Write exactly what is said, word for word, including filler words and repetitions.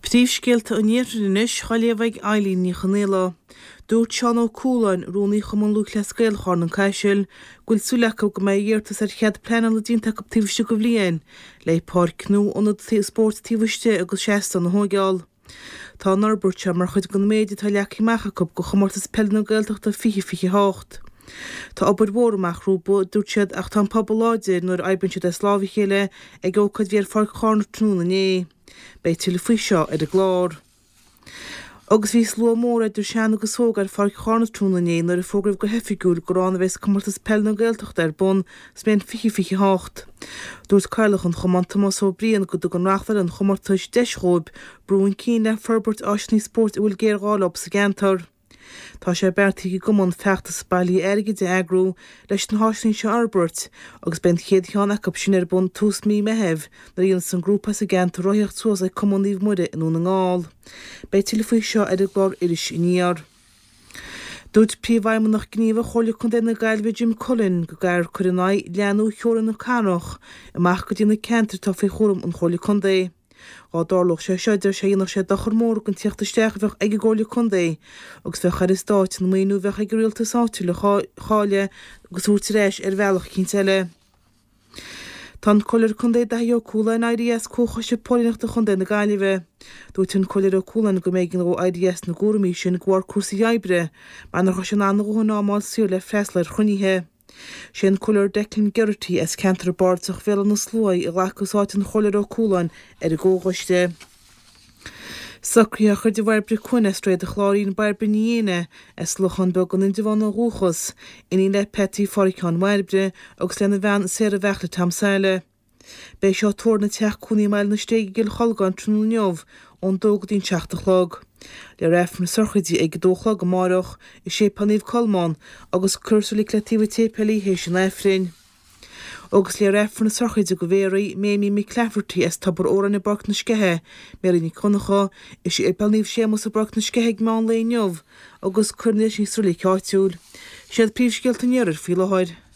Príomhscéalta an Níorbhrínis chailléamhaigh Eileen ní chanéla. Dúirt Seán Ó Cúlainn rúnaí chumán luach le scéalcháin an caiisiil, gúil súlacha go mbeidh dheartas ar chead pleanáil le dínta go tíbhaiste go bhliain, le páirc nó ionad spórt tíbhaiste agus seasta na hógeáil. Tá Norbert mar chuid go méide tá leachaí meachacup go chomórtas peilna Gaeltachta fiche fiche hácht. Tá obair mórach rúba dúirt siad ach tá pobl láidir nuair aibann siad a slámhaí chéile ag ócad bhíar fáirc trúna né. Bei tilfaí seo ar a glár. Agus bhí slua mór idir sean agus sógar fáirc chána trúna né nuair a fógribh go hefigiúil go rán a bheits chomórtas peilna Gaeltachta ar bun sméin fiche fiche hácht. Dúirt Cailach an chomán Tomás Ó Brian go do an rachtar an chomórtas deisróib brúin cín le Ferbert Ashley Sport i bhfuil géargáil op sa gentar. Tá sé bertaí gomán feachtas bailí airge de agrú leis an háisling se Albert agus bent chéad cheán acap sin ar bun tús mí mehebh na íon san grúpa sa gent roiíocht suas ag commóníomh muide in úna ngáil. Bei tilfaí seo ar a glár iris iníar. Dúirt príomhhaimon nach gníomh chola chun déna gailbh Jim Cullen go gair chuirenáid leanú cheoran na Canach amach go dtína centar tá fé chóm an chola chundé. Á dárlach sé seidir sé dhéanach sé dachar mór gon tíochtasteach bheith ag ggóla chundé agus bheith ar istáit na méú bheith ag rialta sáú le cháile agus úirt réis ar bhealach cín teile. Tá choir chundé dathío cúla in I D S cócha sé políachta chundé na gaiileh. Dúirt an choir ó cúlainn go méid ó I D S na gúramí sin ghuair cuasa dheimbre, mar nach sin anna go námáil siú le freisleir chunithe. Sin choir Declan Geraghty as cantar bardach bhéal na slóid i lechasáit an choir ó cúlainn ar a ggóghaiste. Sacríochar de bhar brecuine stréad a chláirín barbaníine as luchan be an indihana rúchas iní le petí fáicán maibre agus lena bhean sé a bheachla tamsaile. Bei seo tóir na teach cúnaí meil na stéige gil cholgáin trúna neomh ón dógadín seachtalog. Le raibh na sorchaidí ag dóchla go márach i sé paníomh colmán agus cursúla creativité pelíhééis sin éifrin. Agus le raibh na sorchaidí go bhéraí méimi mi Clafferty as tabar óran na barc na scethe mé í conacha is sé paníomh sémas a barc na scethe ag má le neomh agus chuirnéis ní súla ceáitiúil. Siad príomhscéalta nearar fi leáid.